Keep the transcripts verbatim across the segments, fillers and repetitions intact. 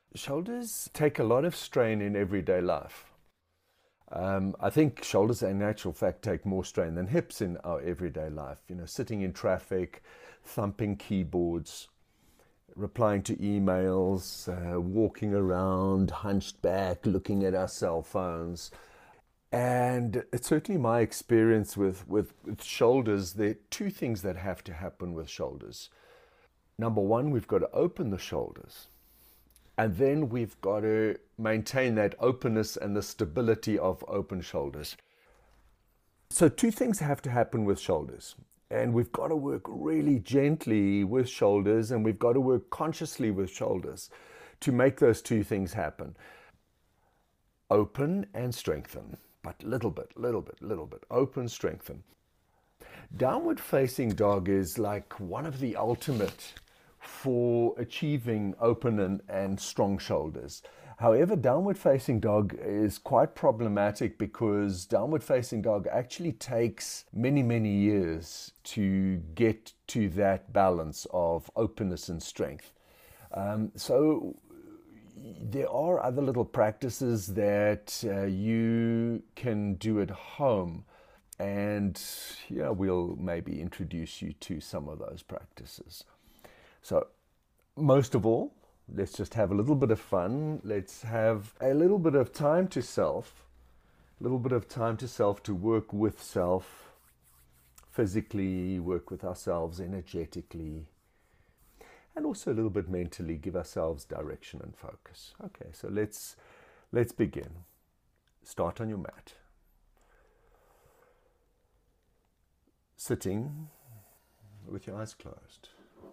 Shoulders take a lot of strain in everyday life. Um, I think shoulders, in actual fact, take more strain than hips in our everyday life. You know, sitting in traffic, thumping keyboards, replying to emails, uh, walking around, hunched back, looking at our cell phones. And it's certainly my experience with, with, with shoulders. There are two things that have to happen with shoulders. Number one, we've got to open the shoulders. And then we've got to maintain that openness and the stability of open shoulders. So two things have to happen with shoulders. And we've got to work really gently with shoulders, and we've got to work consciously with shoulders to make those two things happen. Open and strengthen, but little bit, little bit, little bit. Open, strengthen. Downward facing dog is like one of the ultimate for achieving open and, and strong shoulders. However, downward facing dog is quite problematic because downward facing dog actually takes many, many years to get to that balance of openness and strength. Um, so there are other little practices that uh, you can do at home. And yeah, we'll maybe introduce you to some of those practices. So most of all, let's just have a little bit of fun. Let's have a little bit of time to self, a little bit of time to self to work with self, physically, work with ourselves energetically, and also a little bit mentally, give ourselves direction and focus. Okay, so let's, let's begin. Start on your mat. Sitting with your eyes closed.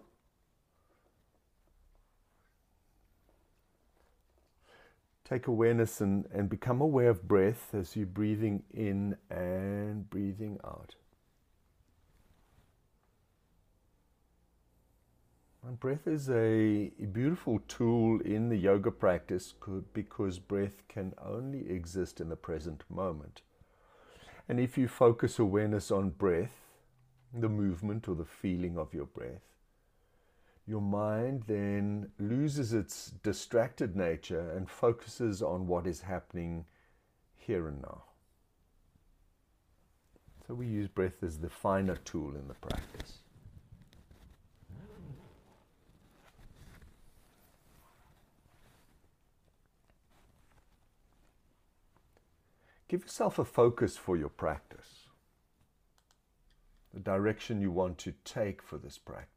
Take awareness and, and become aware of breath as you're breathing in and breathing out. And breath is a beautiful tool in the yoga practice because breath can only exist in the present moment. And if you focus awareness on breath, the movement or the feeling of your breath, your mind then loses its distracted nature and focuses on what is happening here and now. So we use breath as the finer tool in the practice. Give yourself a focus for your practice, the direction you want to take for this practice.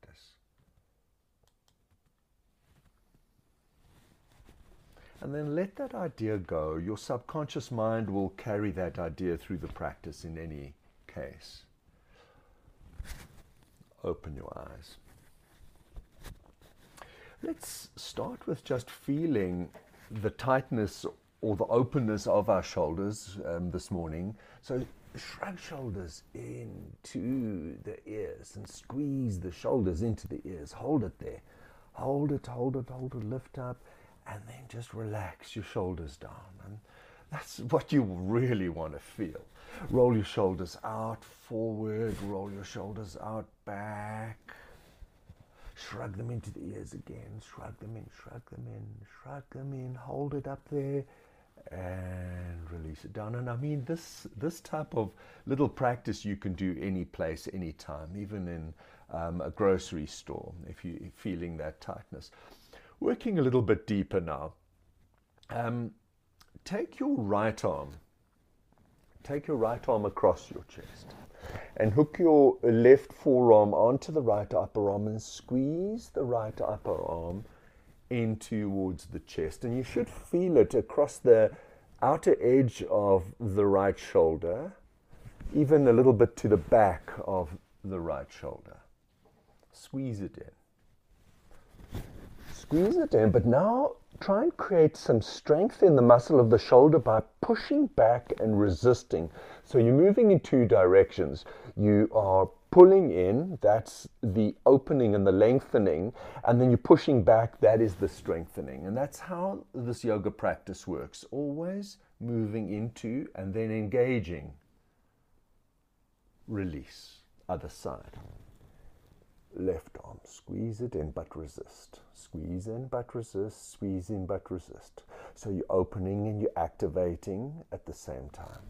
And then let that idea go. Your subconscious mind will carry that idea through the practice in any case. Open your eyes. Let's start with just feeling the tightness or the openness of our shoulders um, this morning. So shrug shoulders into the ears and squeeze the shoulders into the ears. Hold it there. Hold it, hold it, hold it, lift up. And then just relax your shoulders down. And that's what you really want to feel. Roll your shoulders out, forward. Roll your shoulders out, back. Shrug them into the ears again. Shrug them in, shrug them in, shrug them in. Hold it up there and release it down. And I mean, this, this type of little practice you can do any place, any time, even in um, a grocery store if you're feeling that tightness. Working a little bit deeper now. Um, take your right arm, take your right arm across your chest and hook your left forearm onto the right upper arm and squeeze the right upper arm in towards the chest. And you should feel it across the outer edge of the right shoulder, even a little bit to the back of the right shoulder. Squeeze it in. Squeeze it in, but now try and create some strength in the muscle of the shoulder by pushing back and resisting. So you're moving in two directions. You are pulling in, that's the opening and the lengthening, and then you're pushing back, that is the strengthening. And that's how this yoga practice works. Always moving into and then engaging. Release, other side. left arm. Squeeze it in but resist. Squeeze in but resist. Squeeze in but resist. So you're opening and you're activating at the same time.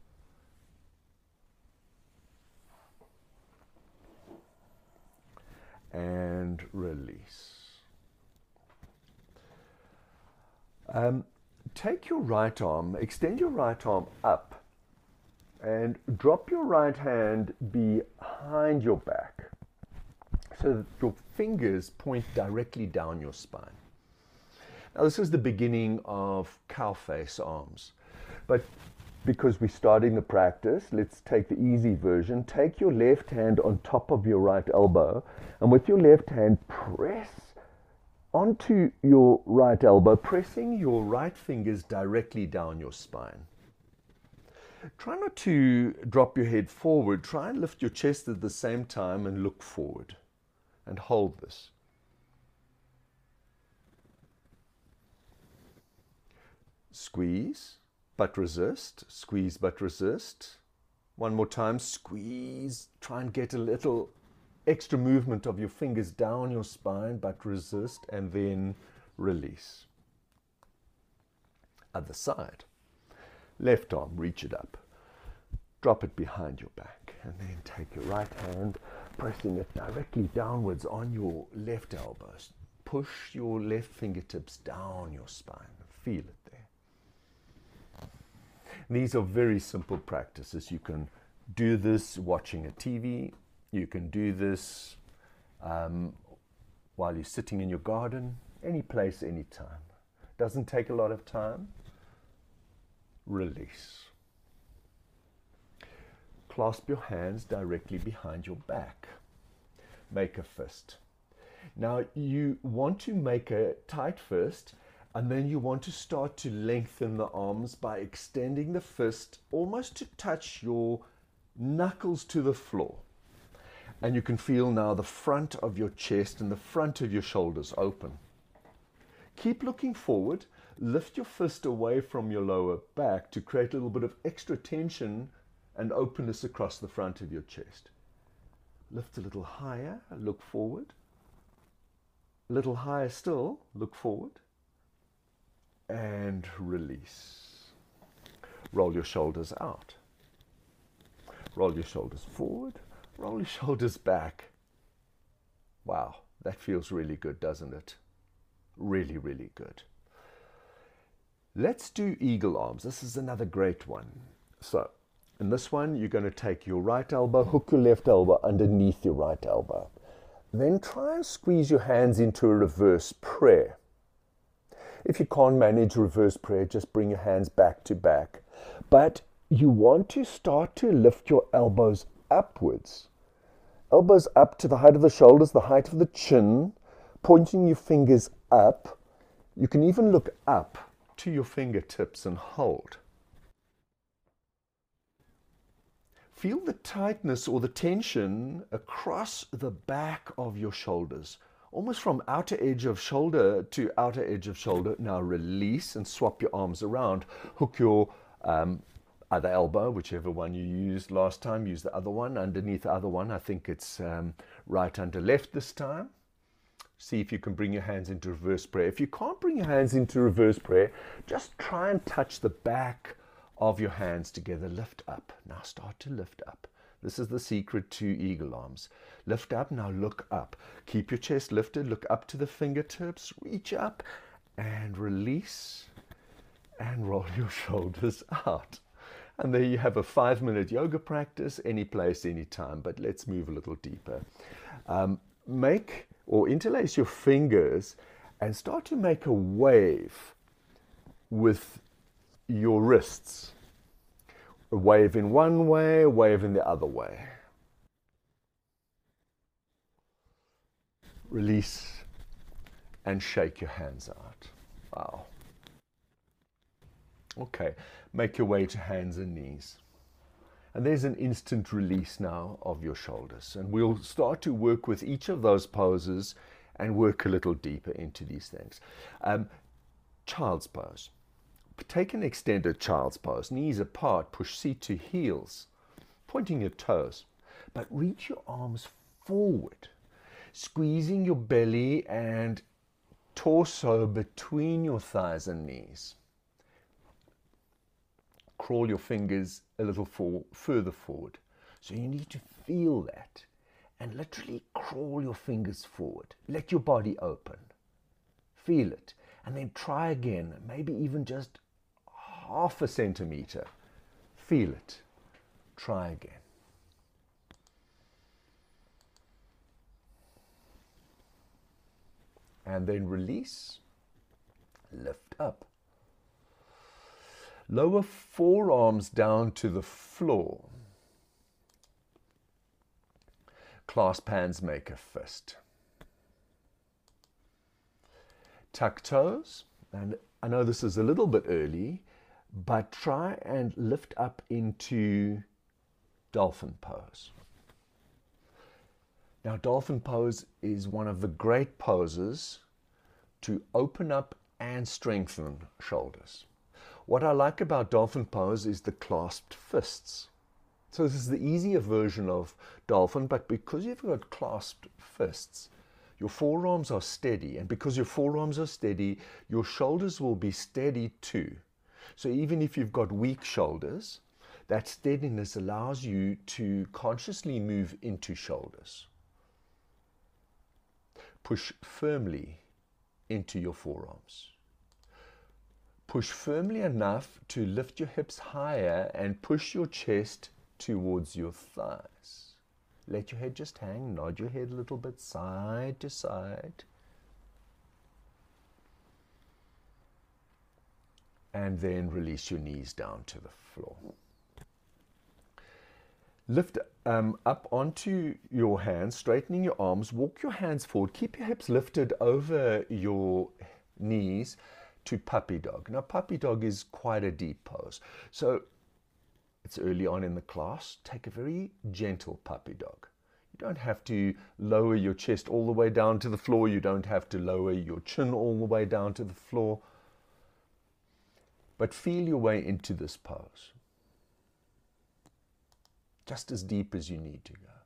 And release. Um, take your right arm, extend your right arm up and drop your right hand behind your back so that your fingers point directly down your spine. Now this is the beginning of cow face arms, but because we're starting the practice, let's take the easy version. Take your left hand on top of your right elbow and with your left hand press onto your right elbow, pressing your right fingers directly down your spine. Try not to drop your head forward. Try and lift your chest at the same time and look forward. And hold this. Squeeze, but resist. Squeeze, but resist. One more time. Squeeze. Try and get a little extra movement of your fingers down your spine, but resist, and then release. Other side. Left arm, reach it up. Drop it behind your back, and then take your right hand, pressing it directly downwards on your left elbows. Push your left fingertips down your spine. Feel it there. These are very simple practices. You can do this watching a T V. You can do this um, while you're sitting in your garden, any place, any time. Doesn't take a lot of time. Release. Clasp your hands directly behind your back. Make a fist. Now you want to make a tight fist, and then you want to start to lengthen the arms by extending the fist almost to touch your knuckles to the floor. And you can feel now the front of your chest and the front of your shoulders open. Keep looking forward. Lift your fist away from your lower back to create a little bit of extra tension and openness across the front of your chest. Lift a little higher, look forward. A little higher still, look forward. And release. Roll your shoulders out. Roll your shoulders forward. Roll your shoulders back. Wow, that feels really good, doesn't it? Really, really good. Let's do eagle arms. This is another great one. So, in this one, you're going to take your right elbow, hook your left elbow underneath your right elbow. Then try and squeeze your hands into a reverse prayer. If you can't manage reverse prayer, just bring your hands back to back. But you want to start to lift your elbows upwards. Elbows up to the height of the shoulders, the height of the chin, pointing your fingers up. You can even look up to your fingertips and hold. Feel the tightness or the tension across the back of your shoulders, almost from outer edge of shoulder to outer edge of shoulder. Now release and swap your arms around. Hook your um, other elbow, whichever one you used last time, use the other one underneath the other one. I think it's um, right under left this time. See if you can bring your hands into reverse prayer. If you can't bring your hands into reverse prayer, just try and touch the back of your hands together. Lift up. Now start to lift up. This is the secret to eagle arms. Lift up. Now look up. Keep your chest lifted. Look up to the fingertips. Reach up and release and roll your shoulders out. And there you have a five minute yoga practice, any place, any time. But let's move a little deeper. Um, make or interlace your fingers and start to make a wave with your wrists. A wave in one way, a wave in the other way. Release and shake your hands out. Wow. Okay, make your way to hands and knees. And there's an instant release now of your shoulders. And we'll start to work with each of those poses and work a little deeper into these things. Um, child's pose. Take an extended child's pose. Knees apart, push seat to heels, pointing your toes. But reach your arms forward. squeezing your belly and torso between your thighs and knees. Crawl your fingers a little for, further forward. So you need to feel that and literally crawl your fingers forward. Let your body open. Feel it. And then try again, maybe even just half a centimeter. Feel it. Try again. And then release, lift up. Lower forearms down to the floor. Clasp hands, make a fist. Tuck toes, and I know this is a little bit early, but try and lift up into dolphin pose. Now, dolphin pose is one of the great poses to open up and strengthen shoulders. What I like about dolphin pose is the clasped fists. So this is the easier version of dolphin, but because you've got clasped fists, your forearms are steady, and because your forearms are steady, your shoulders will be steady too. So even if you've got weak shoulders, that steadiness allows you to consciously move into shoulders. Push firmly into your forearms. Push firmly enough to lift your hips higher and push your chest towards your thighs. Let your head just hang, nod your head a little bit side to side. And then release your knees down to the floor. Lift um, up onto your hands, straightening your arms, walk your hands forward, keep your hips lifted over your knees to puppy dog. Now, puppy dog is quite a deep pose. So it's early on in the class. Take a very gentle puppy dog. You don't have to lower your chest all the way down to the floor. You don't have to lower your chin all the way down to the floor. But feel your way into this pose. Just as deep as you need to go.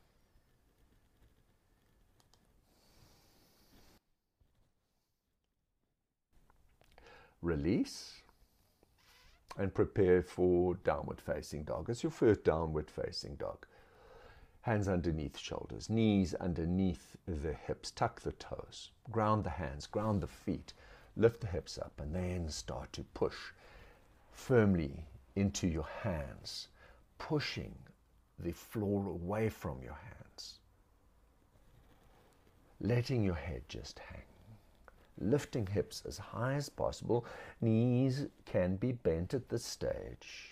Release and prepare for downward facing dog. It's your first downward facing dog. Hands underneath shoulders, knees underneath the hips, tuck the toes, ground the hands, ground the feet, lift the hips up, and then start to push firmly into your hands, pushing the floor away from your hands. Letting your head just hang. Lifting hips as high as possible. Knees can be bent at this stage.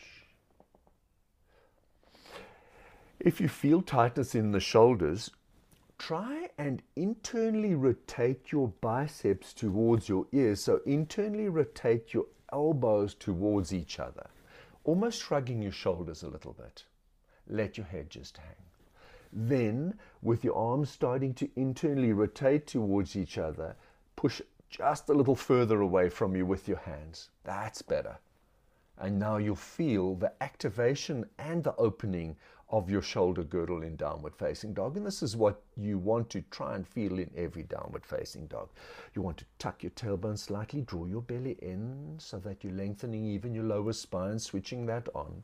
If you feel tightness in the shoulders, try and internally rotate your biceps towards your ears. So internally rotate your elbows towards each other, almost shrugging your shoulders a little bit. Let your head just hang. Then, with your arms starting to internally rotate towards each other, push just a little further away from you with your hands. That's better. And now you'll feel the activation and the opening of your shoulder girdle in downward facing dog. And this is what you want to try and feel in every downward facing dog. You want to tuck your tailbone slightly, draw your belly in so that you're lengthening even your lower spine, switching that on.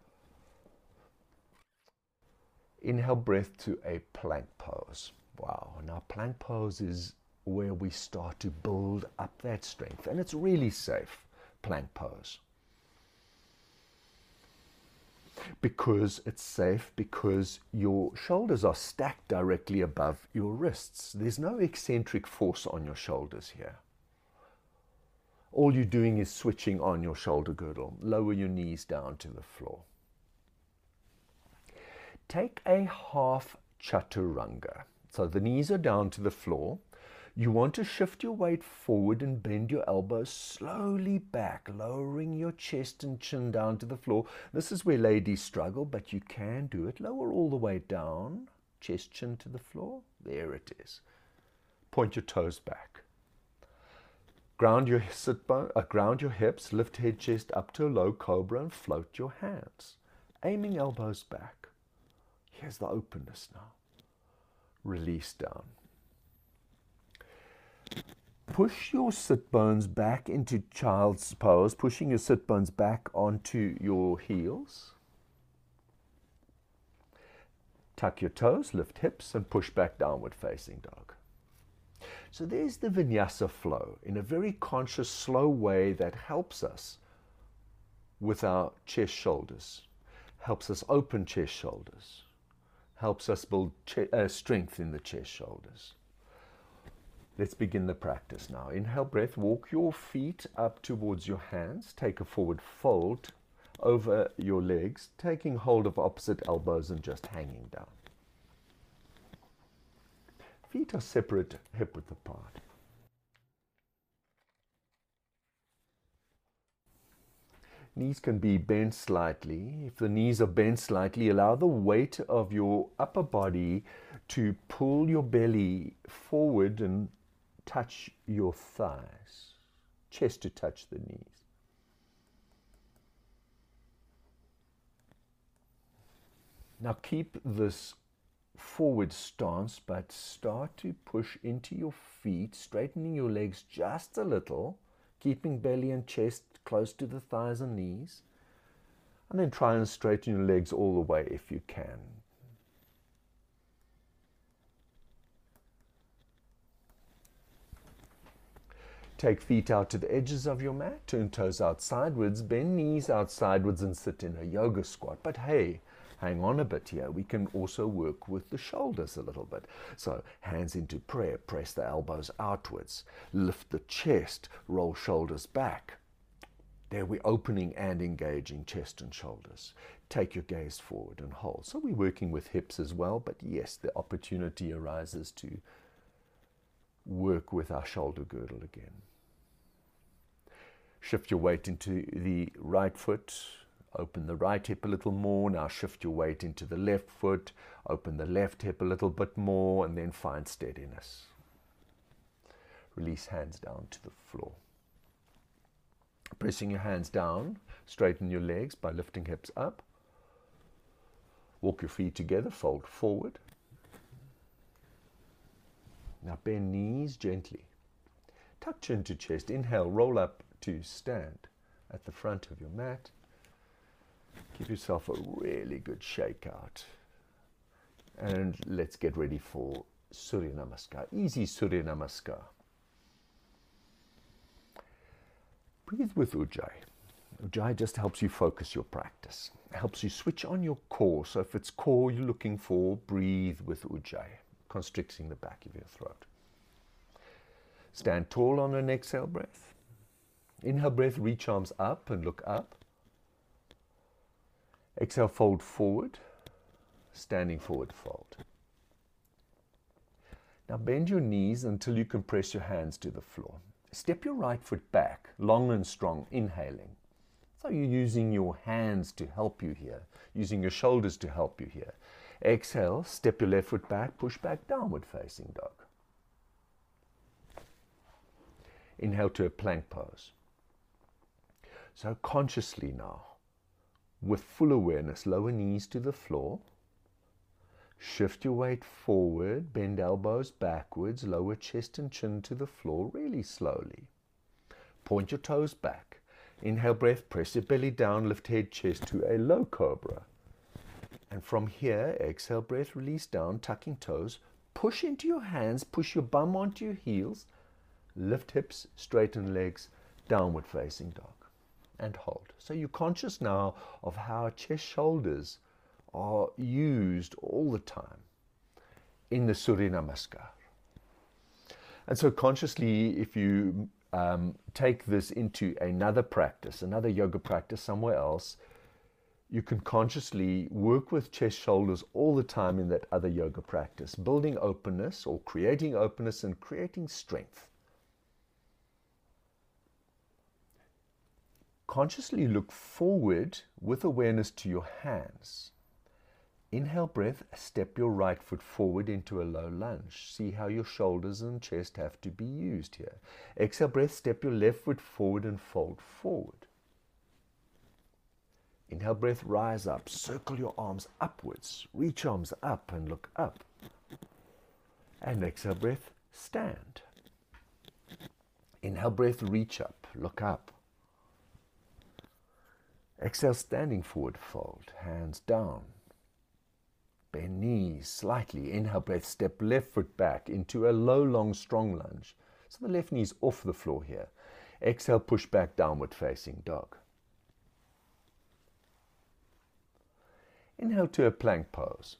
Inhale breath to a plank pose. Wow, now plank pose is where we start to build up that strength, and it's really safe, plank pose. Because it's safe, because your shoulders are stacked directly above your wrists. There's no eccentric force on your shoulders here. All you're doing is switching on your shoulder girdle. Lower your knees down to the floor. Take a half chaturanga. So the knees are down to the floor. You want to shift your weight forward and bend your elbows slowly back, lowering your chest and chin down to the floor. This is where ladies struggle, but you can do it. Lower all the way down, chest, chin to the floor. There it is. Point your toes back. Ground your sit bone, uh, ground your hips, lift head, chest up to a low cobra and float your hands. Aiming elbows back. Here's the openness now. Release down. Push your sit bones back into child's pose, pushing your sit bones back onto your heels. Tuck your toes, lift hips, and push back downward facing dog. So there's the vinyasa flow in a very conscious, slow way that helps us with our chest shoulders, helps us open chest shoulders, helps us build uh, strength in the chest shoulders. Let's begin the practice now. Inhale breath, walk your feet up towards your hands, take a forward fold over your legs, taking hold of opposite elbows and just hanging down. Feet are separate, hip width apart. Knees can be bent slightly. If the knees are bent slightly, allow the weight of your upper body to pull your belly forward and touch your thighs, chest to touch the knees. Now keep this forward stance, but start to push into your feet, straightening your legs just a little, keeping belly and chest close to the thighs and knees, and then try and straighten your legs all the way if you can. Take feet out to the edges of your mat, turn toes out sideways, bend knees out sideways and sit in a yoga squat. But hey, hang on a bit here. We can also work with the shoulders a little bit. So hands into prayer, press the elbows outwards, lift the chest, roll shoulders back. There we're opening and engaging chest and shoulders. Take your gaze forward and hold. So we're working with hips as well, but yes, the opportunity arises to work with our shoulder girdle again. Shift your weight into the right foot, open the right hip a little more. Now shift your weight into the left foot, open the left hip a little bit more, and then find steadiness. Release hands down to the floor. Pressing your hands down, straighten your legs by lifting hips up. Walk your feet together, fold forward. Now bend knees gently. Tuck chin to chest. Inhale, roll up to stand at the front of your mat. Give yourself a really good shake out. And let's get ready for Surya Namaskar. Easy Surya Namaskar. Breathe with Ujjayi. Ujjayi just helps you focus your practice. Helps you switch on your core. So if it's core you're looking for, breathe with Ujjayi, constricting the back of your throat. Stand tall on an exhale breath. Inhale breath, reach arms up and look up. Exhale, fold forward, standing forward fold. Now bend your knees until you can press your hands to the floor. Step your right foot back, long and strong, inhaling. So you're using your hands to help you here, using your shoulders to help you here. Exhale, step your left foot back, push back, downward facing dog. Inhale to a plank pose. So consciously now, with full awareness, lower knees to the floor. Shift your weight forward, bend elbows backwards, lower chest and chin to the floor really slowly. Point your toes back. Inhale breath, press your belly down, lift head, chest to a low cobra. And from here, exhale breath, release down, tucking toes. Push into your hands, push your bum onto your heels. Lift hips, straighten legs, downward facing dog. And hold. So you're conscious now of how chest shoulders are used all the time in the Surya Namaskar. And so consciously, if you um, take this into another practice, another yoga practice somewhere else, you can consciously work with chest shoulders all the time in that other yoga practice, building openness or creating openness and creating strength. Consciously look forward with awareness to your hands. Inhale breath, step your right foot forward into a low lunge. See how your shoulders and chest have to be used here. Exhale breath, step your left foot forward and fold forward. Inhale breath, rise up, circle your arms upwards. Reach arms up and look up. And exhale breath, stand. Inhale breath, reach up, look up. Exhale, standing forward fold, hands down. Bend knees slightly. Inhale breath, step left foot back into a low, long, strong lunge. So the left knee's off the floor here. Exhale, push back, downward facing dog. Inhale to a plank pose.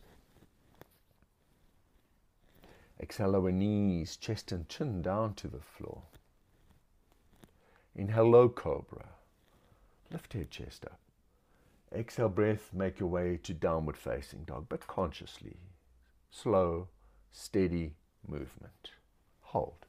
Exhale, lower knees, chest and chin down to the floor. Inhale, low cobra. Lift head, chest up. Exhale, breath, make your way to downward facing dog, but consciously. Slow, steady movement. Hold.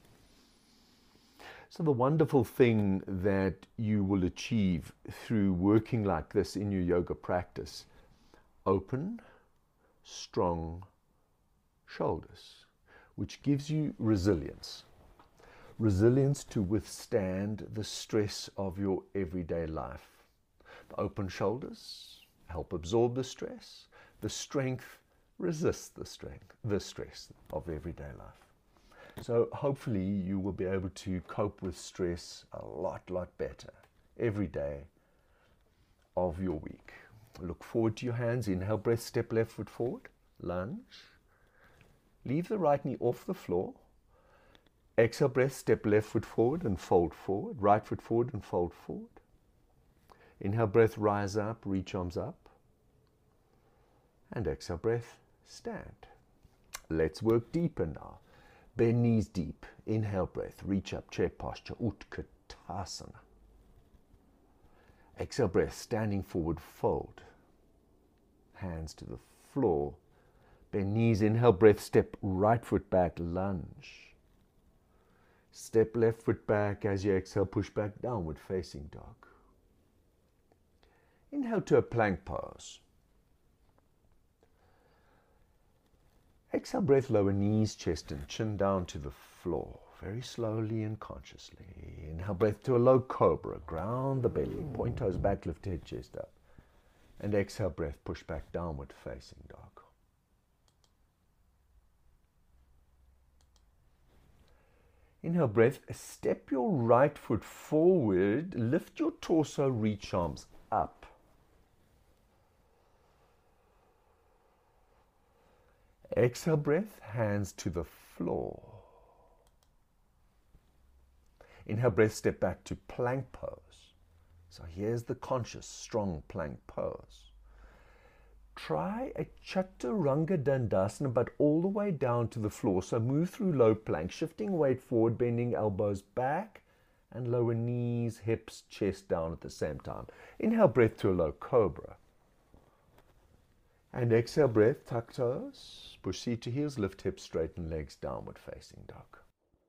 So the wonderful thing that you will achieve through working like this in your yoga practice, open, strong shoulders, which gives you resilience. Resilience to withstand the stress of your everyday life. The open shoulders help absorb the stress. The strength resists the strength, the stress of everyday life. So hopefully you will be able to cope with stress a lot, lot better every day of your week. Look forward to your hands. Inhale, breath, step left foot forward, lunge. Leave the right knee off the floor. Exhale, breath, step left foot forward and fold forward. Right foot forward and fold forward. Inhale, breath, rise up, reach arms up. And exhale, breath, stand. Let's work deeper now. Bend knees deep. Inhale, breath, reach up, chair posture, Utkatasana. Exhale, breath, standing forward, fold. Hands to the floor. Bend knees, inhale, breath, step right foot back, lunge. Step left foot back as you exhale, push back, downward facing dog. Inhale to a plank pose. Exhale, breath, lower knees, chest and chin down to the floor, very slowly and consciously. Inhale, breath to a low cobra, ground the belly, point toes back, lift head, chest up. And exhale, breath, push back, downward facing dog. Inhale, breath, step your right foot forward, lift your torso, reach arms up. Exhale, breath, hands to the floor. Inhale, breath, step back to plank pose. So here's the conscious, strong plank pose. Try a Chaturanga Dandasana, but all the way down to the floor. So move through low plank, shifting weight forward, bending elbows back, and lower knees, hips, chest down at the same time. Inhale, breath to a low cobra. And exhale, breath, tuck toes, push seat to heels, lift hips, straighten legs, downward facing dog.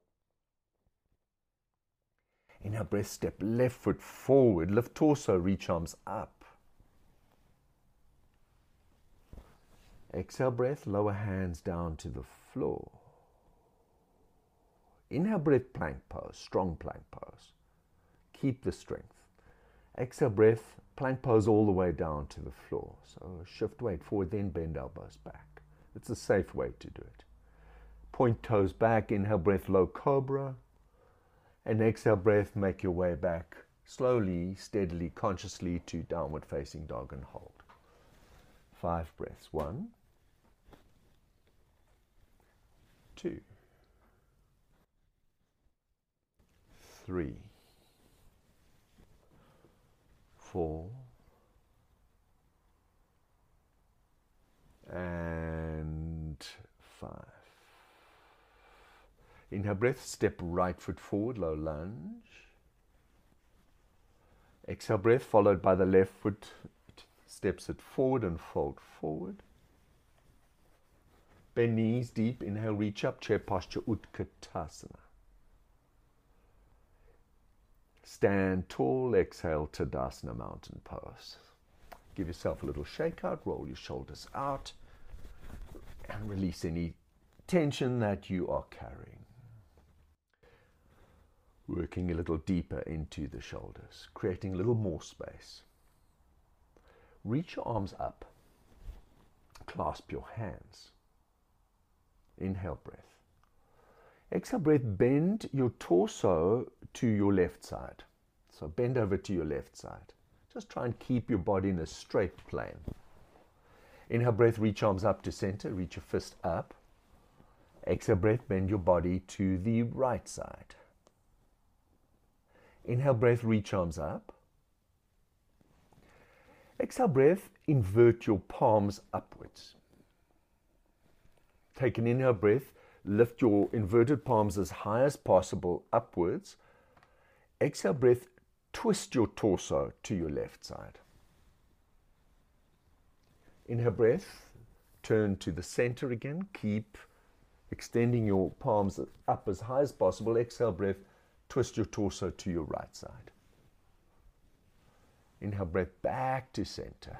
Inhale, breath, step left foot forward, lift torso, reach arms up. Exhale, breath, lower hands down to the floor. Inhale, breath, plank pose, strong plank pose. Keep the strength. Exhale, breath, plank pose all the way down to the floor. So shift weight forward, then bend elbows back. It's a safe way to do it. Point toes back, inhale, breath, low cobra. And exhale, breath, make your way back slowly, steadily, consciously to downward facing dog and hold. Five breaths. One, two, three, four, and five. Inhale, breath, step right foot forward, low lunge. Exhale, breath, followed by the left foot, steps it forward and fold forward. Bend knees deep, inhale, reach up, chair posture, Utkatasana. Stand tall, exhale, Tadasana, mountain pose. Give yourself a little shake out, roll your shoulders out, and release any tension that you are carrying. Working a little deeper into the shoulders, creating a little more space. Reach your arms up, clasp your hands. Inhale breath. Exhale breath, bend your torso to your left side. So bend over to your left side. Just try and keep your body in a straight plane. Inhale breath, reach arms up to center, reach your fist up. Exhale breath, bend your body to the right side. Inhale breath, reach arms up. Exhale breath, invert your palms upwards. Take an inhale breath, lift your inverted palms as high as possible upwards. Exhale breath, twist your torso to your left side. Inhale breath, turn to the center again. Keep extending your palms up as high as possible. Exhale breath, twist your torso to your right side. Inhale breath, back to center.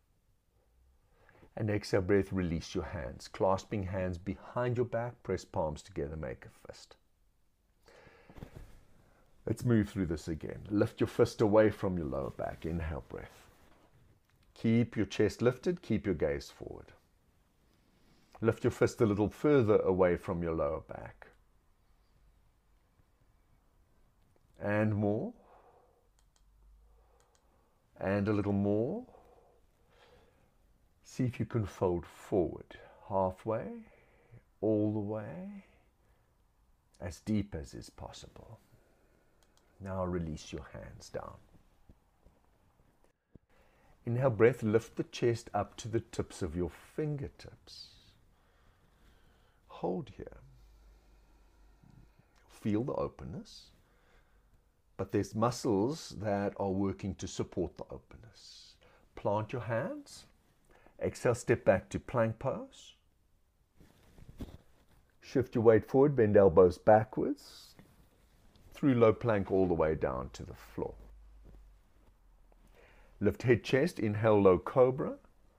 And exhale breath, release your hands. Clasping hands behind your back, press palms together, make a fist. Let's move through this again. Lift your fist away from your lower back. Inhale breath. Keep your chest lifted, keep your gaze forward. Lift your fist a little further away from your lower back. And more. And a little more. See if you can fold forward, halfway, all the way, as deep as is possible. Now release your hands down. Inhale breath, lift the chest up to the tips of your fingertips. Hold here. Feel the openness, but there's muscles that are working to support the openness. Plant your hands. Exhale, step back to plank pose. Shift your weight forward, bend elbows backwards. Through low plank all the way down to the floor. Lift head, chest, inhale low cobra.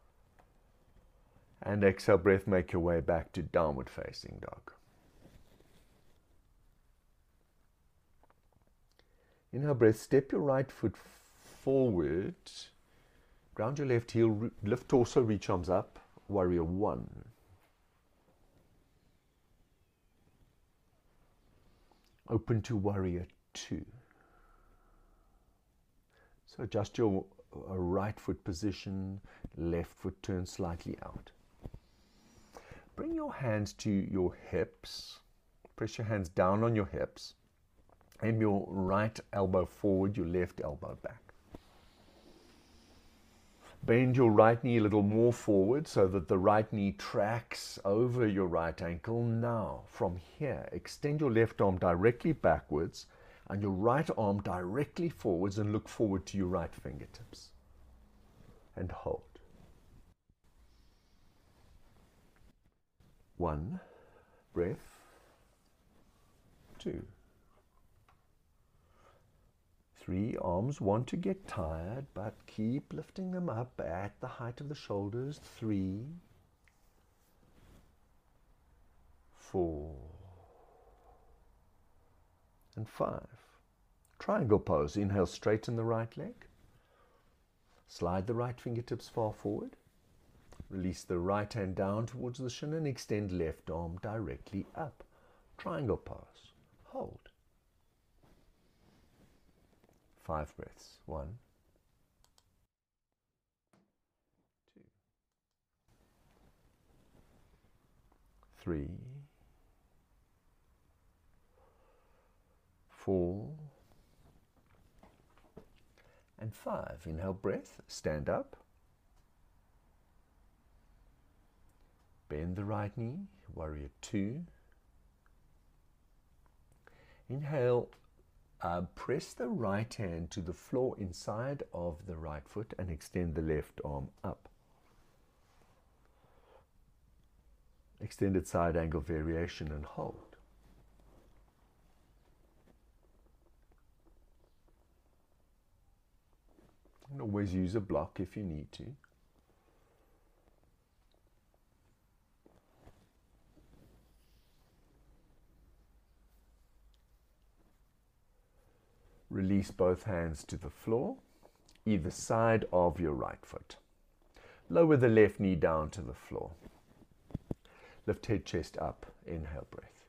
And exhale breath, make your way back to downward facing dog. Inhale breath, step your right foot forward. Ground your left heel, lift torso, reach arms up, warrior one. Open to warrior two. So adjust your uh, right foot position, left foot turn slightly out. Bring your hands to your hips, press your hands down on your hips, aim your right elbow forward, your left elbow back. Bend your right knee a little more forward so that the right knee tracks over your right ankle. Now, from here, extend your left arm directly backwards and your right arm directly forwards and look forward to your right fingertips. And hold. One, breath, two. Three, arms want to get tired, but keep lifting them up at the height of the shoulders. Three, four, and five. Triangle pose. Inhale, straighten the right leg. Slide the right fingertips far forward. Release the right hand down towards the shin and extend left arm directly up. Triangle pose. Hold. Five breaths. One, two, three, four, and five. Inhale breath, stand up. Bend the right knee, warrior two. Inhale. Uh, press the right hand to the floor inside of the right foot and extend the left arm up. Extended side angle variation and hold. You can always use a block if you need to. Release both hands to the floor, either side of your right foot. Lower the left knee down to the floor. Lift head, chest up. Inhale, breath.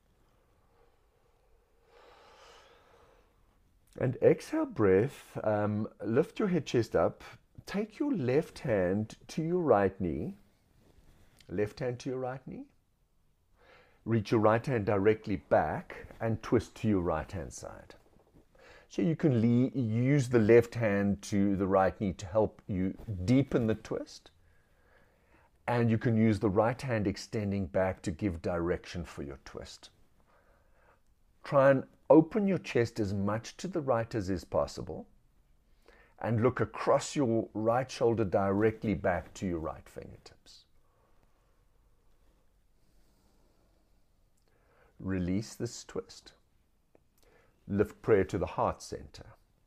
And exhale, breath. Um, lift your head, chest up. Take your left hand to your right knee. Left hand to your right knee. Reach your right hand directly back and twist to your right hand side. So you can use the left hand to the right knee to help you deepen the twist. And you can use the right hand extending back to give direction for your twist. Try and open your chest as much to the right as is possible. And look across your right shoulder directly back to your right fingertips. Release this twist. Lift prayer to the heart center.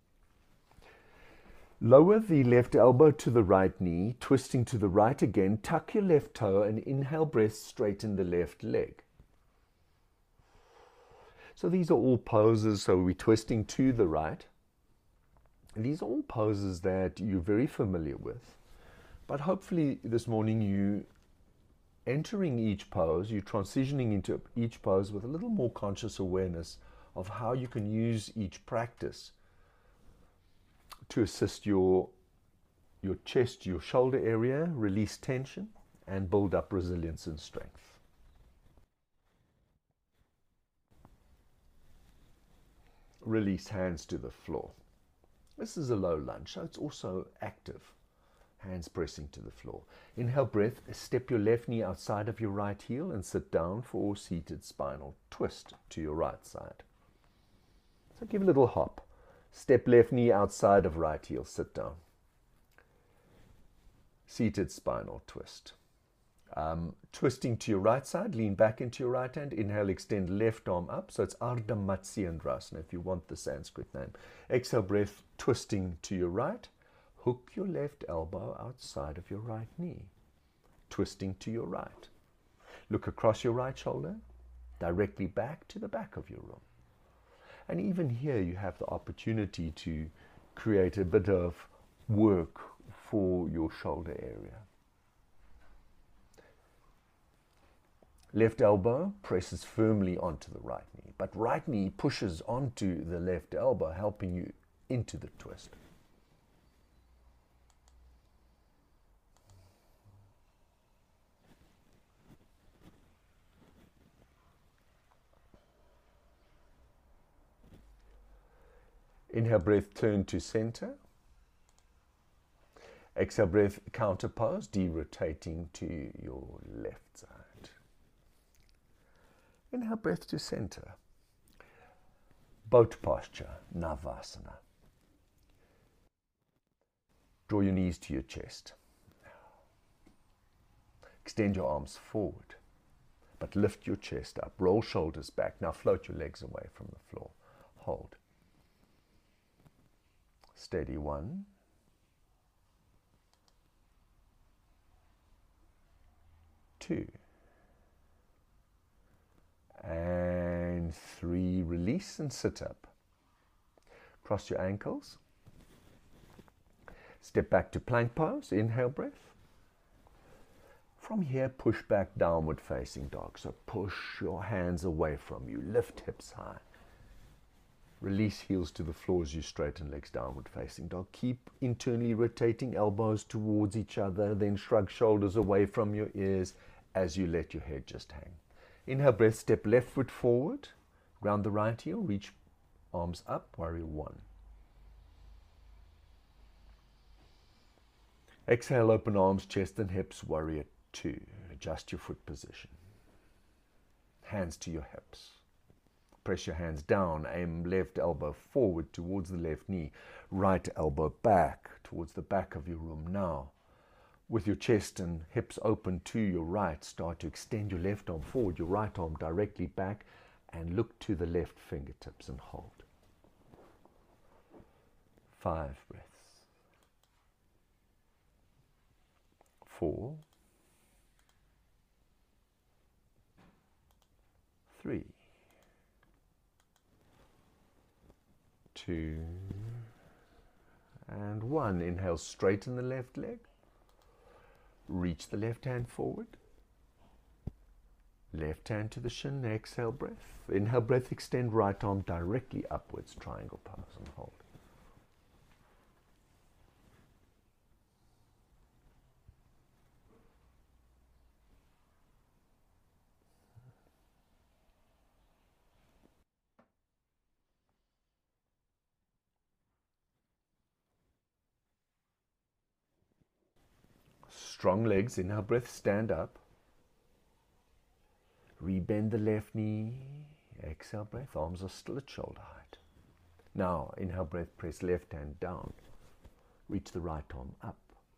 Lower the left elbow to the right knee, twisting to the right again. Tuck your left toe and inhale breath, straighten the left leg. So these are all poses, so we're twisting to the right. These are all poses that you're very familiar with. But hopefully this morning you entering each pose, you're transitioning into each pose with a little more conscious awareness of how you can use each practice to assist your, your chest, your shoulder area, release tension, and build up resilience and strength. Release hands to the floor. This is a low lunge, so it's also active. Hands pressing to the floor. Inhale breath, step your left knee outside of your right heel and sit down for seated spinal twist to your right side. So give a little hop. Step left knee outside of right heel, sit down. Seated spinal twist. Um, twisting to your right side, lean back into your right hand. Inhale, extend left arm up. So it's Ardha Matsyendrasana if you want the Sanskrit name. Exhale breath, twisting to your right. Hook your left elbow outside of your right knee. Twisting to your right. Look across your right shoulder, directly back to the back of your room. And even here you have the opportunity to create a bit of work for your shoulder area. Left elbow presses firmly onto the right knee, but right knee pushes onto the left elbow, helping you into the twist. Inhale breath, turn to center. Exhale breath, counter pose, de-rotating to your left side. Inhale breath to center. Boat posture, Navasana. Draw your knees to your chest. Extend your arms forward, but lift your chest up. Roll shoulders back. Now float your legs away from the floor. Hold. Steady, one. Two. And three. Release and sit up. Cross your ankles. Step back to plank pose. Inhale breath. From here, push back, downward facing dog. So push your hands away from you. Lift hips high. Release heels to the floor as you straighten legs, downward facing dog. Keep internally rotating elbows towards each other, then shrug shoulders away from your ears as you let your head just hang. Inhale breath, step left foot forward, ground the right heel, reach arms up, warrior one. Exhale, open arms, chest and hips, warrior two. Adjust your foot position. Hands to your hips. Press your hands down, aim left elbow forward towards the left knee, right elbow back towards the back of your room. Now, with your chest and hips open to your right, start to extend your left arm forward, your right arm directly back, and look to the left fingertips and hold. Five breaths. Four. Three. Two and one. Inhale, straighten the left leg. Reach the left hand forward. Left hand to the shin, exhale breath. Inhale breath, extend right arm directly upwards, triangle pose and hold. Strong legs, inhale breath, stand up. Rebend the left knee, exhale breath, arms are still at shoulder height. Now, inhale breath, press left hand down, reach the right arm up.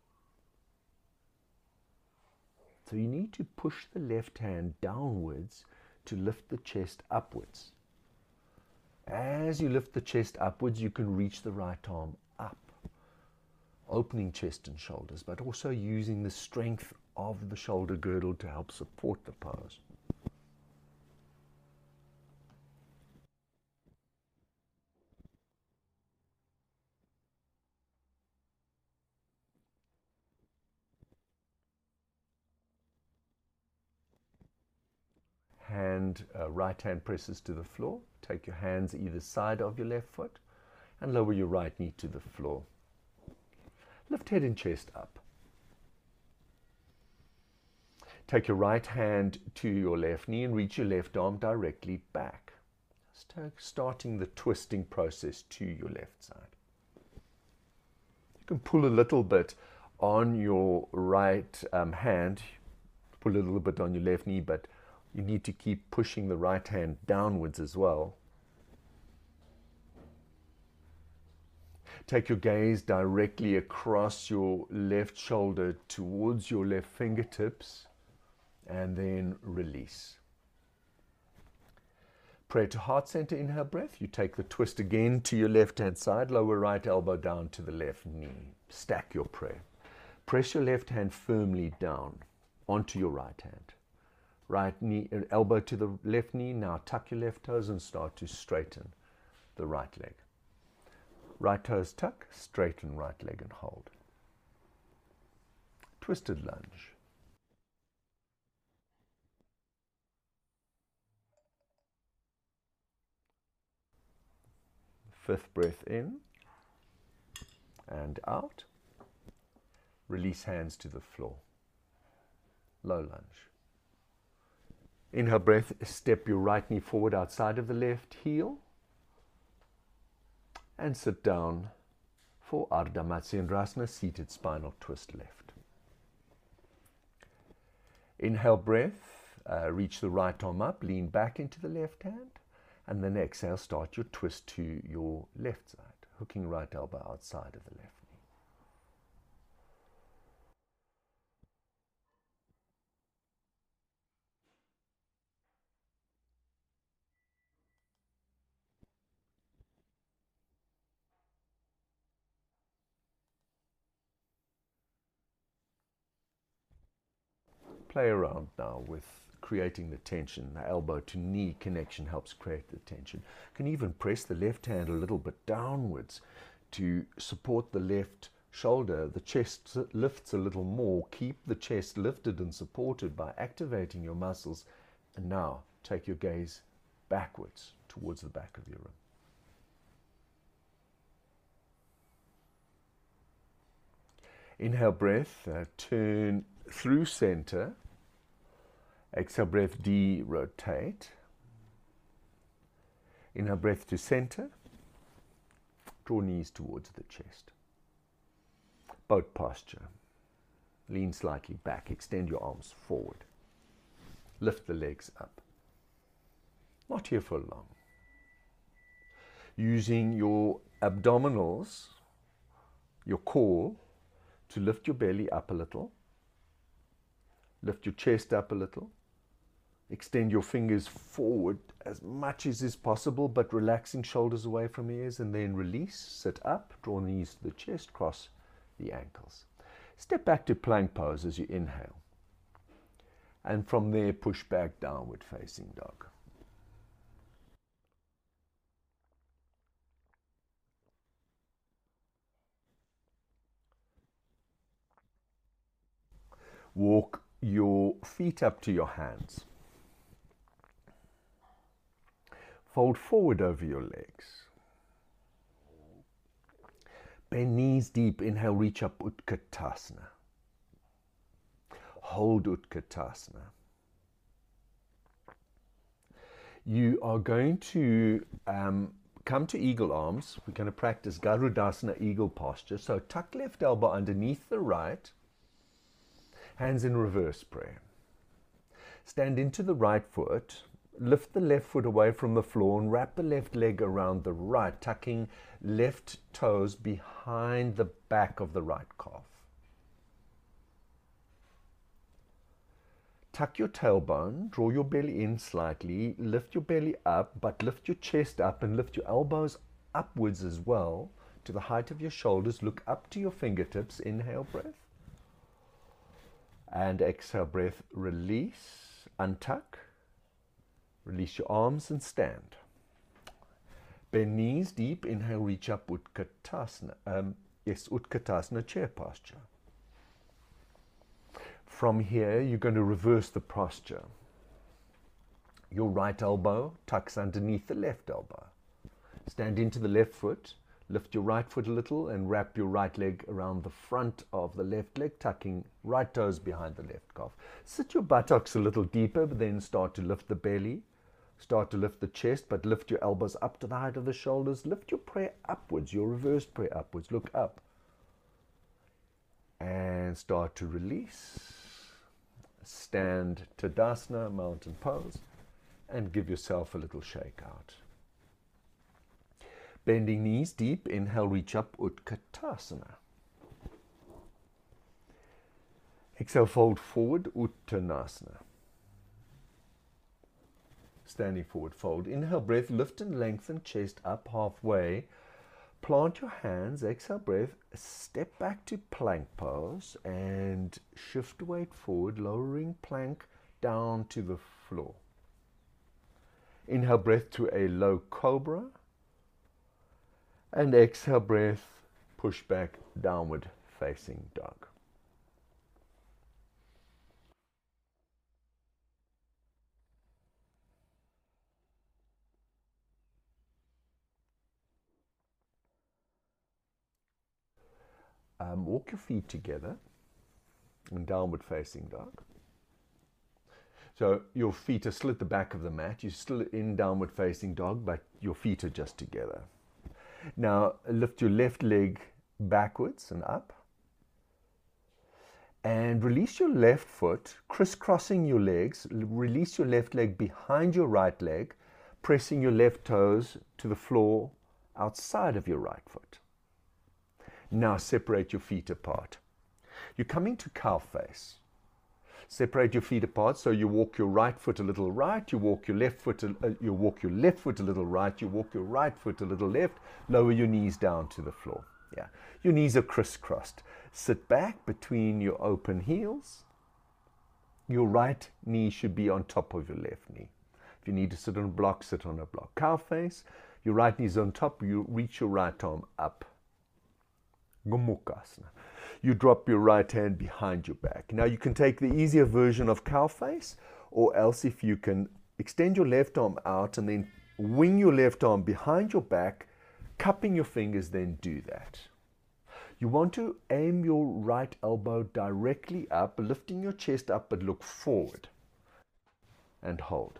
So you need to push the left hand downwards to lift the chest upwards. As you lift the chest upwards, you can reach the right arm up, opening chest and shoulders, but also using the strength of the shoulder girdle to help support the pose. Hand, uh, right hand presses to the floor. Take your hands either side of your left foot and lower your right knee to the floor. Lift head and chest up. Take your right hand to your left knee and reach your left arm directly back. Starting the twisting process to your left side. You can pull a little bit on your right um, hand, pull a little bit on your left knee, but you need to keep pushing the right hand downwards as well. Take your gaze directly across your left shoulder towards your left fingertips and then release. Prayer to heart center, inhale breath. You take the twist again to your left hand side, lower right elbow down to the left knee. Stack your prayer. Press your left hand firmly down onto your right hand. Right knee, elbow to the left knee. Now tuck your left toes and start to straighten the right leg. Right toes tuck, straighten right leg and hold. Twisted lunge. Fifth breath in and out. Release hands to the floor. Low lunge. Inhale breath, step your right knee forward outside of the left heel and sit down for Ardha Matsyendrasana, seated spinal twist left. Inhale breath, uh, reach the right arm up, lean back into the left hand, and then exhale, start your twist to your left side, hooking right elbow outside of the left knee. Play around now with creating the tension. The elbow to knee connection helps create the tension. You can even press the left hand a little bit downwards to support the left shoulder. The chest lifts a little more. Keep the chest lifted and supported by activating your muscles. And now take your gaze backwards towards the back of your room. Inhale breath, uh, turn through center. Exhale breath, de-rotate. Inhale breath to center. Draw knees towards the chest. Boat posture. Lean slightly back. Extend your arms forward. Lift the legs up. Not here for long. Using your abdominals, your core, to lift your belly up a little. Lift your chest up a little. Extend your fingers forward as much as is possible, but relaxing shoulders away from ears, and then release, sit up, draw knees to the chest, cross the ankles. Step back to plank pose as you inhale. And from there, push back, downward facing dog. Walk your feet up to your hands. Fold forward over your legs. Bend knees deep. Inhale, reach up, Utkatasana. Hold Utkatasana. You are going to um, come to eagle arms. We're going to practice Garudasana, eagle posture. So tuck left elbow underneath the right. Hands in reverse prayer. Stand into the right foot. Lift the left foot away from the floor and wrap the left leg around the right, tucking left toes behind the back of the right calf. Tuck your tailbone, draw your belly in slightly, lift your belly up, but lift your chest up and lift your elbows upwards as well to the height of your shoulders. Look up to your fingertips. Inhale, breath. And exhale, breath. Release, untuck. Release your arms and stand. Bend knees deep. Inhale, reach up, Utkatasana. Um, yes, Utkatasana, chair posture. From here, you're going to reverse the posture. Your right elbow tucks underneath the left elbow. Stand into the left foot. Lift your right foot a little and wrap your right leg around the front of the left leg, tucking right toes behind the left calf. Sit your buttocks a little deeper, but then start to lift the belly. Start to lift the chest, but lift your elbows up to the height of the shoulders. Lift your prayer upwards, your reverse prayer upwards. Look up. And start to release. Stand Tadasana, mountain pose, and give yourself a little shake out. Bending knees deep. Inhale, reach up, Utkatasana. Exhale, fold forward, Uttanasana. Standing forward, fold. Inhale, breath, lift and lengthen, chest up halfway. Plant your hands, exhale, breath, step back to plank pose and shift weight forward, lowering plank down to the floor. Inhale, breath to a low cobra. And exhale, breath, push back, downward facing dog. Um, walk your feet together in downward facing dog. So your feet are still at the back of the mat. You're still in downward facing dog, but your feet are just together. Now lift your left leg backwards and up. And release your left foot, crisscrossing your legs. Release your left leg behind your right leg, pressing your left toes to the floor outside of your right foot. Now separate your feet apart. You're coming to cow face. Separate your feet apart, so you walk your right foot a little right, you walk your left foot, a, uh, you walk your left foot a little right, you walk your right foot a little left, lower your knees down to the floor. Yeah, your knees are crisscrossed. Sit back between your open heels. Your right knee should be on top of your left knee. If you need to sit on a block, sit on a block. Cow face, your right knee is on top, you reach your right arm up. Gomukhasana. You drop your right hand behind your back. Now you can take the easier version of cow face, or else if you can extend your left arm out and then wing your left arm behind your back, cupping your fingers, then do that. You want to aim your right elbow directly up, lifting your chest up, but look forward and hold.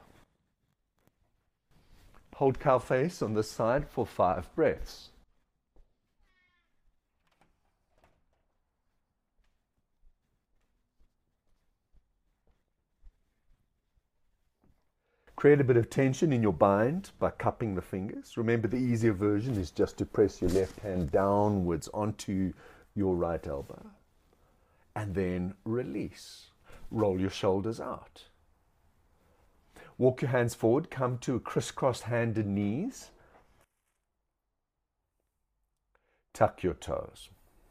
Hold cow face on this side for five breaths. Create a bit of tension in your bind by cupping the fingers. Remember, the easier version is just to press your left hand downwards onto your right elbow. And then release. Roll your shoulders out. Walk your hands forward. Come to a crisscrossed hand and knees. Tuck your toes.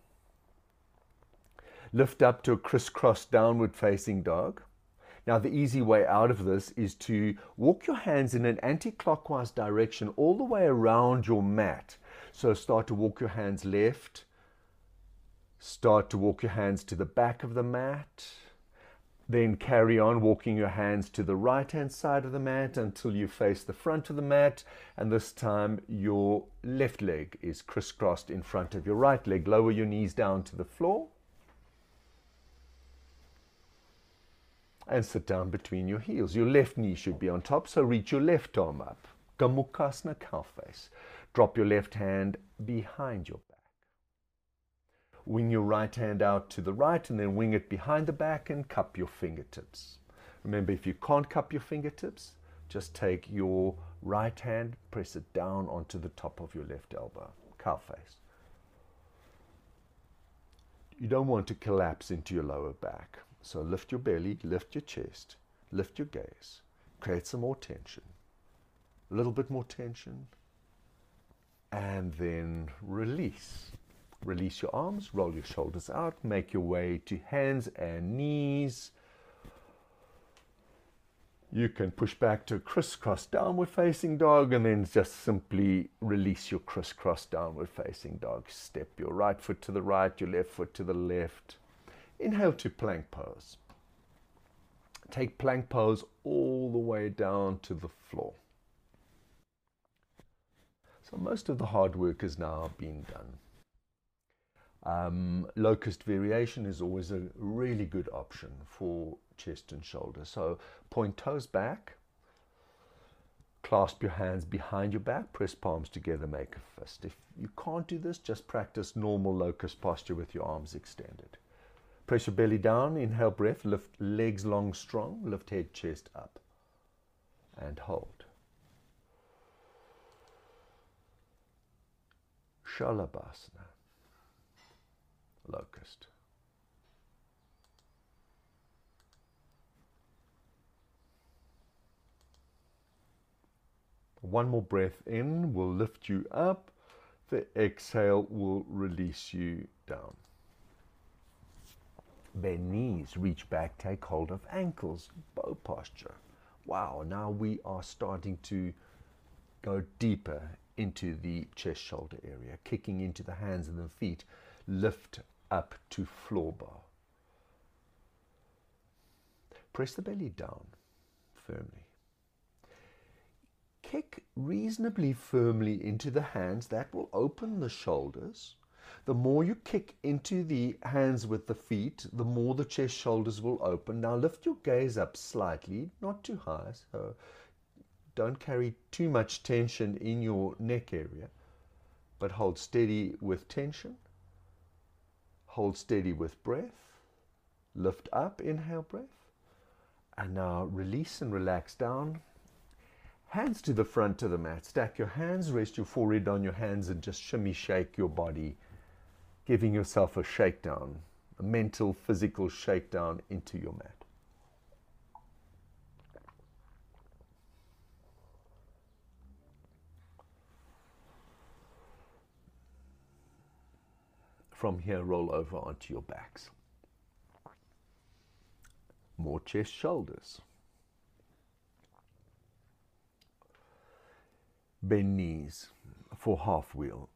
Lift up to a crisscrossed downward facing dog. Now, the easy way out of this is to walk your hands in an anti-clockwise direction all the way around your mat. So start to walk your hands left. Start to walk your hands to the back of the mat. Then carry on walking your hands to the right hand side of the mat until you face the front of the mat, and this time your left leg is crisscrossed in front of your right leg. Lower your knees down to the floor and sit down between your heels. Your left knee should be on top, so reach your left arm up. Gomukhasana, cow face. Drop your left hand behind your back. Wing your right hand out to the right and then wing it behind the back and cup your fingertips. Remember, if you can't cup your fingertips, just take your right hand, press it down onto the top of your left elbow. Cow face. You don't want to collapse into your lower back. So lift your belly, lift your chest, lift your gaze. Create some more tension. A little bit more tension. And then release. Release your arms, roll your shoulders out, make your way to hands and knees. You can push back to a crisscross downward facing dog and then just simply release your crisscross downward facing dog. Step your right foot to the right, your left foot to the left. Inhale to plank pose. Take plank pose all the way down to the floor. So most of the hard work has now been done. Um, locust variation is always a really good option for chest and shoulders. So point toes back, clasp your hands behind your back, press palms together, make a fist. If you can't do this, just practice normal locust posture with your arms extended. Press your belly down, inhale breath, lift legs long, strong, lift head, chest up, and hold. Shalabhasana. Locust. One more breath in will lift you up. The exhale will release you down. Bend knees, reach back, take hold of ankles, bow posture. Wow, now we are starting to go deeper into the chest shoulder area, kicking into the hands and the feet. Lift up to floor bar. Press the belly down firmly. Kick reasonably firmly into the hands. That will open the shoulders. The more you kick into the hands with the feet, the more the chest shoulders will open. Now lift your gaze up slightly, not too high, so don't carry too much tension in your neck area, but hold steady with tension. Hold steady with breath. Lift up, inhale breath. And now release and relax down. Hands to the front of the mat. Stack your hands, rest your forehead on your hands and just shimmy shake your body, giving yourself a shakedown, a mental, physical shakedown into your mat. From here, roll over onto your backs. More chest, shoulders. Bend knees for half wheel.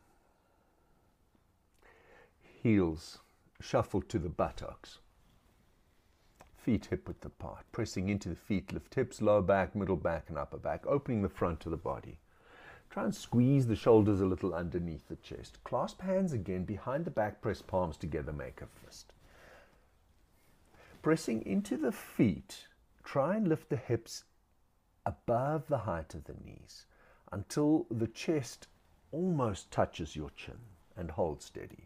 Heels shuffle to the buttocks. Feet hip width apart. Pressing into the feet, lift hips, lower back, middle back, and upper back, opening the front of the body. Try and squeeze the shoulders a little underneath the chest. Clasp hands again behind the back, press palms together, make a fist. Pressing into the feet, try and lift the hips above the height of the knees until the chest almost touches your chin, and hold steady.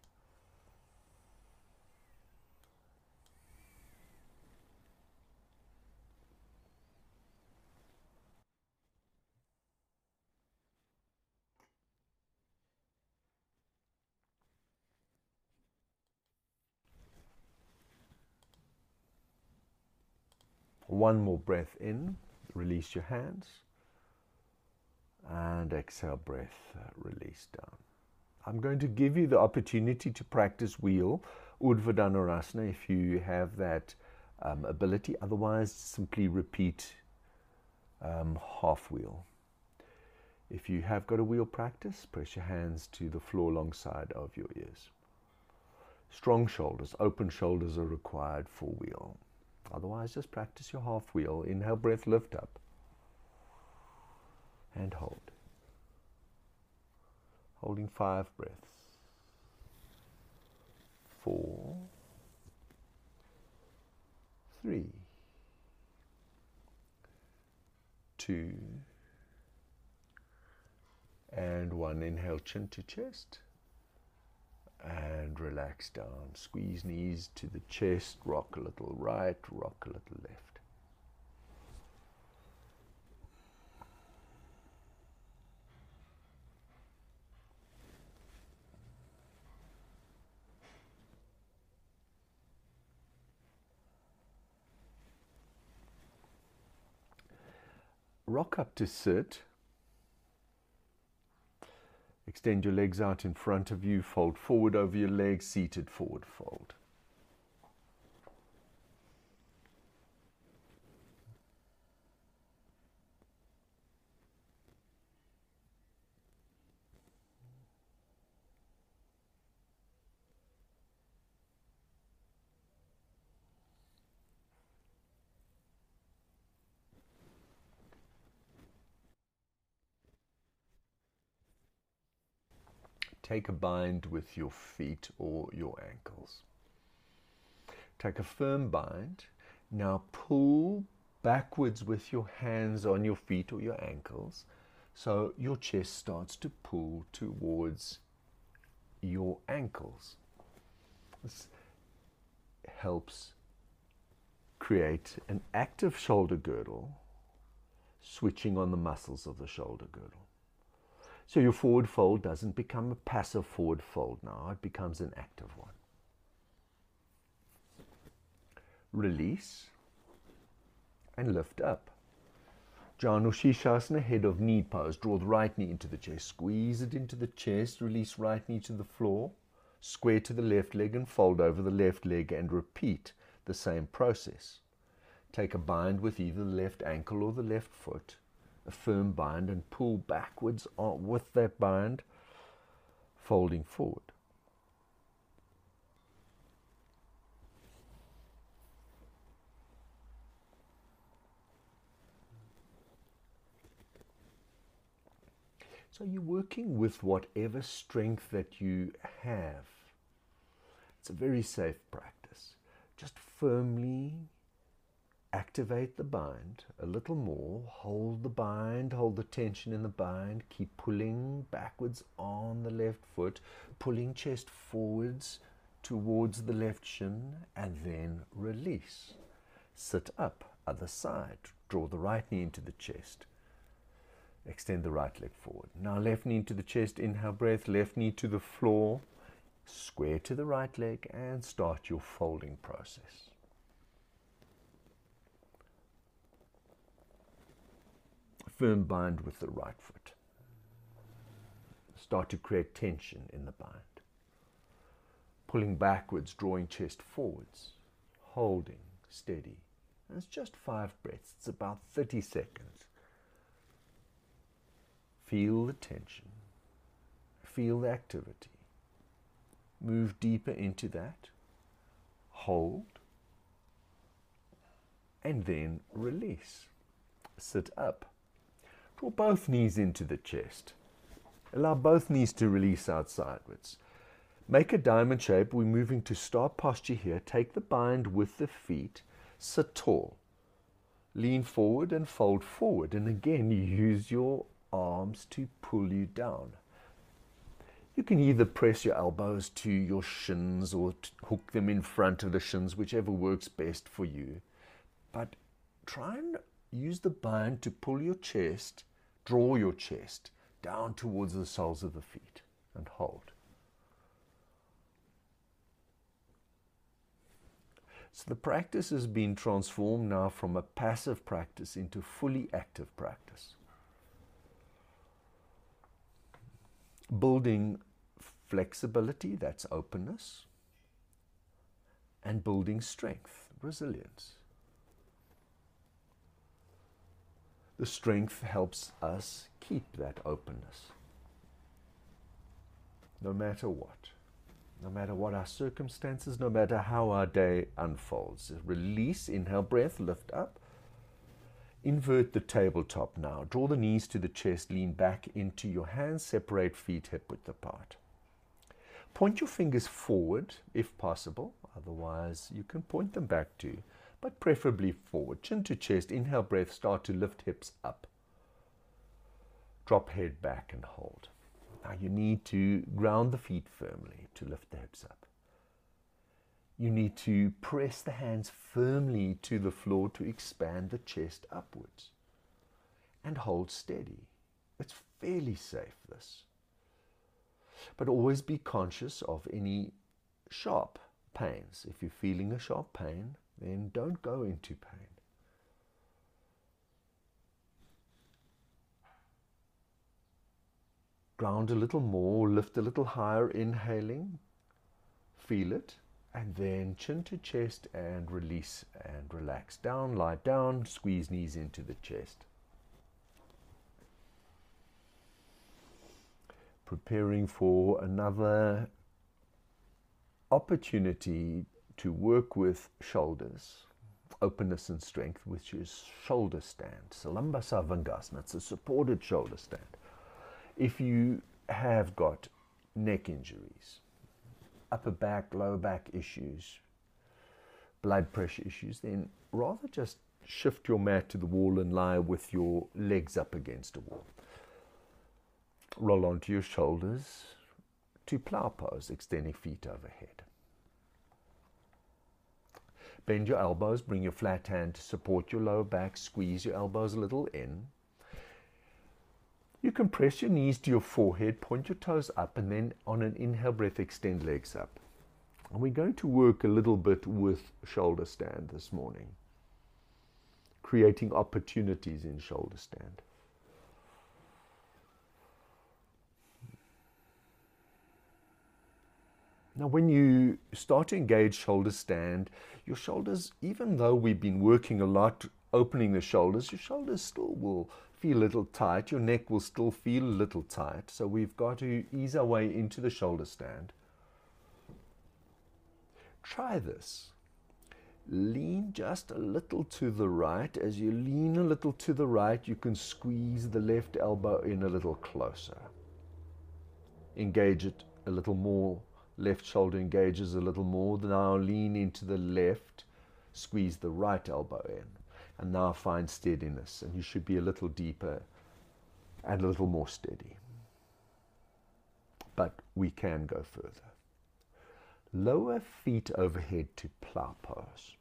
One more breath in, release your hands, and exhale breath, uh, release down. I'm going to give you the opportunity to practice wheel, Urdhva Dhanurasana, if you have that um, ability. Otherwise, simply repeat um, half wheel. If you have got a wheel practice, press your hands to the floor alongside of your ears. Strong shoulders, open shoulders are required for wheel. Otherwise, just practice your half wheel. Inhale, breath, lift up. And hold. Holding five breaths. Four. Three. Two. And one. Inhale, chin to chest. And relax down. Squeeze knees to the chest. Rock a little right, rock a little left. Rock up to sit. Extend your legs out in front of you. Fold forward over your legs. Seated forward fold. Take a bind with your feet or your ankles. Take a firm bind. Now pull backwards with your hands on your feet or your ankles, so your chest starts to pull towards your ankles. This helps create an active shoulder girdle, switching on the muscles of the shoulder girdle. So your forward fold doesn't become a passive forward fold now, it becomes an active one. Release and lift up. Janu Shirshasana, head of knee pose. Draw the right knee into the chest, squeeze it into the chest, release right knee to the floor, square to the left leg and fold over the left leg and repeat the same process. Take a bind with either the left ankle or the left foot. A firm bind and pull backwards with that bind, folding forward. So you're working with whatever strength that you have. It's a very safe practice. Just firmly activate the bind a little more, hold the bind, hold the tension in the bind, keep pulling backwards on the left foot, pulling chest forwards towards the left shin, and then release. Sit up, other side, draw the right knee into the chest, extend the right leg forward. Now left knee into the chest, inhale breath, left knee to the floor, square to the right leg, and start your folding process. Firm bind with the right foot. Start to create tension in the bind. Pulling backwards, drawing chest forwards. Holding, steady. And it's just five breaths. It's about thirty seconds. Feel the tension. Feel the activity. Move deeper into that. Hold. And then release. Sit up. Draw both knees into the chest. Allow both knees to release out sideways. Make a diamond shape. We're moving to start posture here. Take the bind with the feet. Sit tall. Lean forward and fold forward. And again, you use your arms to pull you down. You can either press your elbows to your shins or hook them in front of the shins, whichever works best for you. But try and use the bind to pull your chest, draw your chest down towards the soles of the feet and hold. So the practice has been transformed now from a passive practice into fully active practice. Building flexibility, that's openness, and building strength, resilience. The strength helps us keep that openness, no matter what, no matter what our circumstances, no matter how our day unfolds. Release, inhale, breath, lift up. Invert the tabletop now. Draw the knees to the chest, lean back into your hands, separate feet hip width apart. Point your fingers forward if possible, otherwise you can point them back too, but preferably forward. Chin to chest, inhale, breath, start to lift hips up. Drop head back and hold. Now you need to ground the feet firmly to lift the hips up. You need to press the hands firmly to the floor to expand the chest upwards. And hold steady. It's fairly safe, this. But always be conscious of any sharp pains. If you're feeling a sharp pain, then don't go into pain. Ground a little more, lift a little higher, inhaling. Feel it. And then chin to chest and release and relax. Down, lie down, squeeze knees into the chest. Preparing for another opportunity to work with shoulders, openness and strength, which is shoulder stand. Salamba Sarvangasana, it's a supported shoulder stand. If you have got neck injuries, upper back, lower back issues, blood pressure issues, then rather just shift your mat to the wall and lie with your legs up against a wall. Roll onto your shoulders to plow pose, extending feet overhead. Bend your elbows, bring your flat hand to support your lower back, squeeze your elbows a little in. You can press your knees to your forehead, point your toes up, and then on an inhale breath, extend legs up. And we're going to work a little bit with shoulder stand this morning, creating opportunities in shoulder stand. Now, when you start to engage shoulder stand, your shoulders, even though we've been working a lot opening the shoulders, your shoulders still will feel a little tight. Your neck will still feel a little tight. So we've got to ease our way into the shoulder stand. Try this. Lean just a little to the right. As you lean a little to the right, you can squeeze the left elbow in a little closer. Engage it a little more. Left shoulder engages a little more. Now lean into the left, squeeze the right elbow in. And now find steadiness, and you should be a little deeper and a little more steady. But we can go further. Lower feet overhead to plow pose.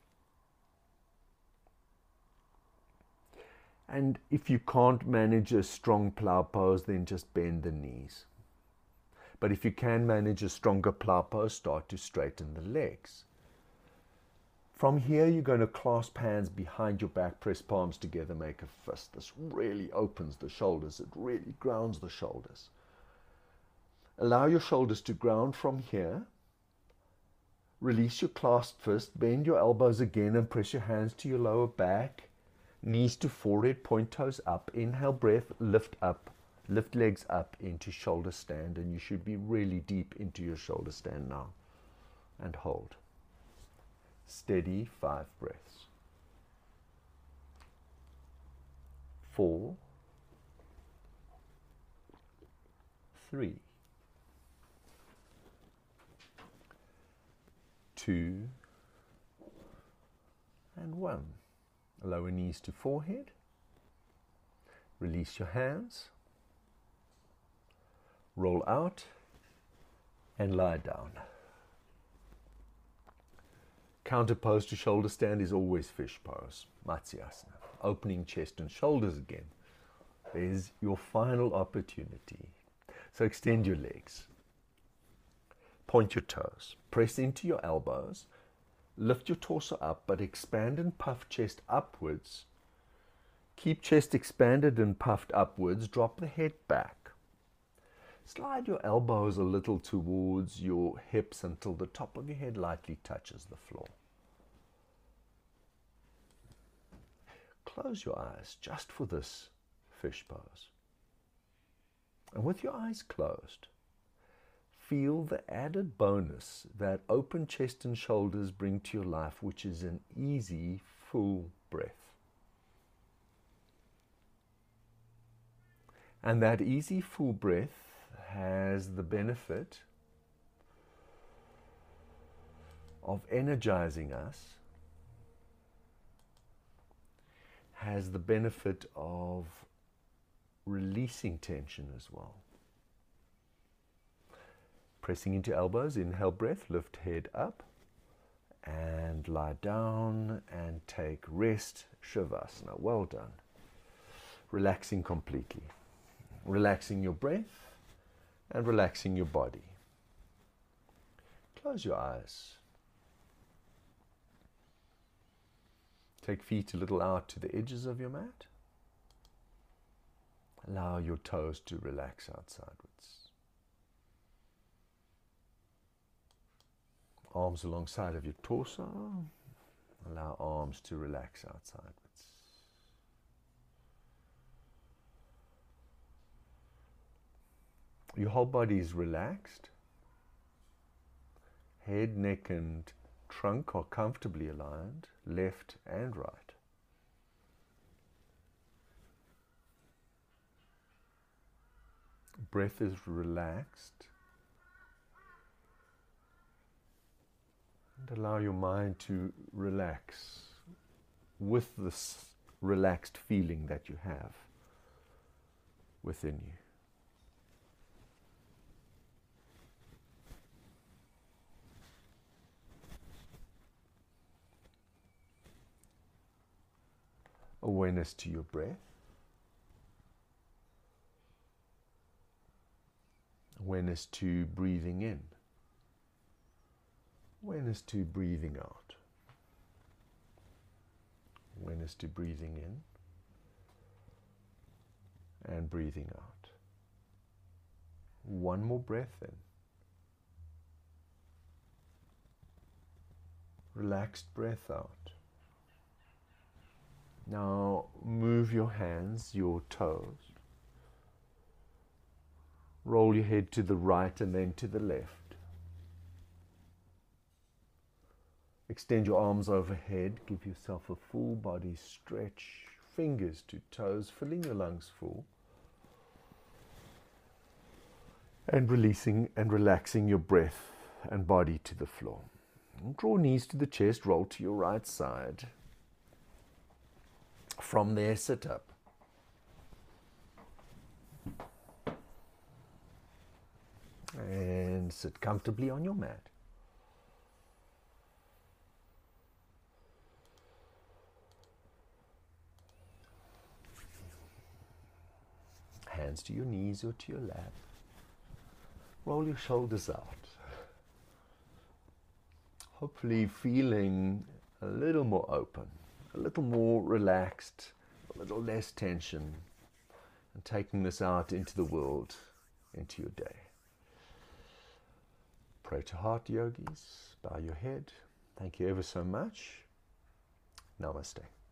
And if you can't manage a strong plow pose, then just bend the knees. But if you can manage a stronger plow pose, start to straighten the legs. From here, you're going to clasp hands behind your back, press palms together, make a fist. This really opens the shoulders. It really grounds the shoulders. Allow your shoulders to ground from here. Release your clasped fist. Bend your elbows again and press your hands to your lower back. Knees to forehead, point toes up. Inhale, breath, lift up. Lift legs up into shoulder stand, and you should be really deep into your shoulder stand now. And hold. Steady, five breaths. Four, three, two, and one. Lower knees to forehead. Release your hands. Roll out and lie down. Counter pose to shoulder stand is always fish pose, Matsyasana. Opening chest and shoulders again. There's your final opportunity. So extend your legs. Point your toes. Press into your elbows. Lift your torso up, but expand and puff chest upwards. Keep chest expanded and puffed upwards. Drop the head back. Slide your elbows a little towards your hips until the top of your head lightly touches the floor. Close your eyes just for this fish pose. And with your eyes closed, feel the added bonus that open chest and shoulders bring to your life, which is an easy, full breath. And that easy, full breath has the benefit of energizing us, has the benefit of releasing tension as well. Pressing into elbows, inhale breath, lift head up, and lie down and take rest, Shavasana. Well done. Relaxing completely. Relaxing your breath and relaxing your body. Close your eyes. Take feet a little out to the edges of your mat. Allow your toes to relax out sideways. Arms alongside of your torso. Allow arms to relax out sideways. Your whole body is relaxed. Head, neck, and trunk are comfortably aligned, left and right. Breath is relaxed. And allow your mind to relax with this relaxed feeling that you have within you. Awareness to your breath. Awareness to breathing in. Awareness to breathing out. Awareness to breathing in and breathing out. One more breath in. Relaxed breath out. Now move your hands, your toes. Roll your head to the right and then to the left. Extend your arms overhead. Give yourself a full body stretch. Fingers to toes, filling your lungs full. And releasing and relaxing your breath and body to the floor. And draw knees to the chest, roll to your right side. From there, sit up. And sit comfortably on your mat. Hands to your knees or to your lap. Roll your shoulders out. Hopefully feeling a little more open, a little more relaxed, a little less tension, and taking this out into the world, into your day. Pray to heart, yogis. Bow your head. Thank you ever so much. Namaste.